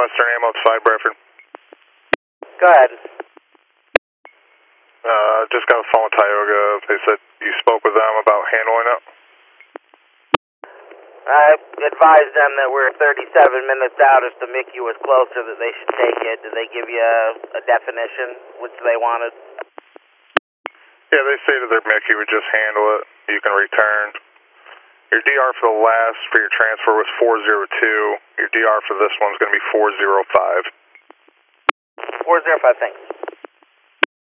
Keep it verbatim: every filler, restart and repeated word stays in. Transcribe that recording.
Western Ambulance five, Bradford. Go ahead. Uh, just got a phone with Tioga. They said you spoke with them about handling it. I advised them that we're thirty-seven minutes out. If the Mickey was closer, that they should take it. Did they give you a, a definition, which they wanted? Yeah, they stated their Mickey would just handle it. You can return. Your D R for the last, for your transfer was four zero two. Your D R for this one's going to be four zero five. four zero five, thanks.